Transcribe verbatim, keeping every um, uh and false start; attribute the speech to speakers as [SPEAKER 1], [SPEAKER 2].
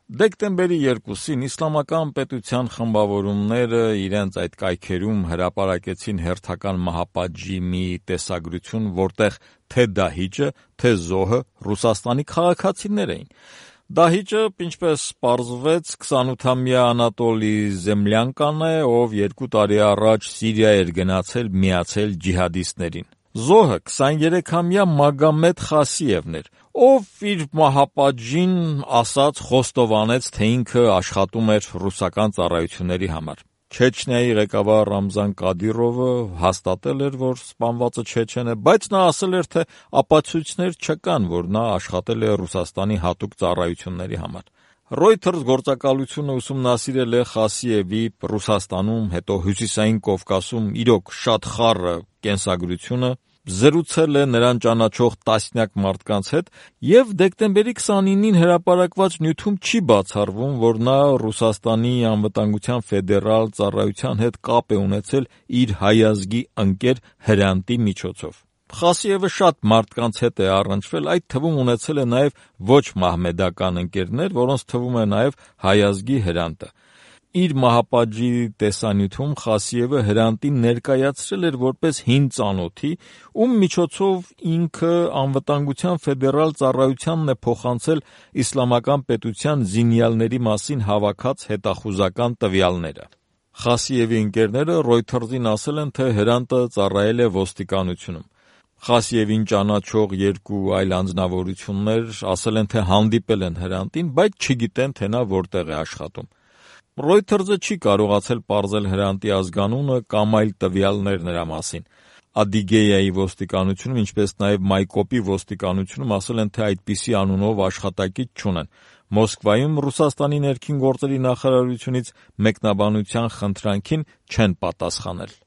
[SPEAKER 1] Դեկտեմբերի երկուսին իսլամական պետության խմբավորումները իրենց այդ կայքերում հրապարակեցին հերթական մահապատժի մի տեսագրություն, որտեղ թե Դահիճը, թե Զոհը Ռուսաստանի քաղաքացիներ էին։ Դահիճը, ինչպես պարզվեց, քսանութամյա Անատոլի Զեմլյանկան է, ով երկու տարի առաջ Սիրիա էր գնացել միացել ջիհադիստներին։ Զոհը քսաներեքամյա Մագամեդ Խասիևն էր, ով իր մահապատժին ասաց խոստովանեց, թե ինքը աշխատում էր ռուսական ծառայությունների համար։ Չեչնիայի ղեկավար Ռամզան Կադիրովը հաստատել էր, որ սպանվածը չեչեն է, բայց նա ասել էր, թե ապացույցներ չկան, որ նա աշխատել է Ռուսաստանի հատուկ ծառայությունների համար։ Reuters գործակալությունը ուսումնասիրել է Խասիևի Ռուսաստանում, հետո Հյուսիսային Կովկասում իրոք շատ խառը կենսագրությունը, զրուցել է նրան ճանաչող տասնյակ մարդկանց հետ, եւ դեկտեմբերի քսանինին հրապարակված նյութում չի բացառվում, որ նա Ռուսաստանի անվտանգության ֆեդերալ ծառայության հետ կապ է ունեցել իր հայազգի ընկեր Հրանտի միջոցով։ Խասիևը շատ մարդկանց հետ է առնչվել, այդ թվում ունեցել է նաև ոչ մահմեդական ընկերներ, որոնց թվում է նաև հայազգի Հրանտը։ Իր մահապատժի տեսանյութում Խասիևը Հրանտին ներկայացրել էր որպես հին ծանոթի, ում միջոցով ինքը անվտանգության ֆեդերալ ծառայությանն է փոխանցել իսլամական պետության զինյալների մասին հավաքած հետախուզական տվյալները։ Խասիևի ընկերները Reuters-ին ասել են, թե Հրանտը ծառայել է ոստիկանությունում։ Խասիևին ճանաչող երկու այլ անձնավորություններ ասել են, թե հանդիպել են Հրանտին, բայց չգիտեն, թե նա որտեղ է աշխատում։ Reuters-ը չի կարողացել պարզել Հրանտի ազգանունը կամ այլ տվյալներ նրա մասին։ Ադիգեյայի ոստիկանությունում, ինչպես նաև Մայկոպի ոստիկանությունում ասել են, թե այդպիսի անունով աշխատակից չունեն։ Մոսկվայում Ռուսաստանի ներքին գործերի նախարարությունից մեկնաբանության խնդրանքին չեն պատասխանել։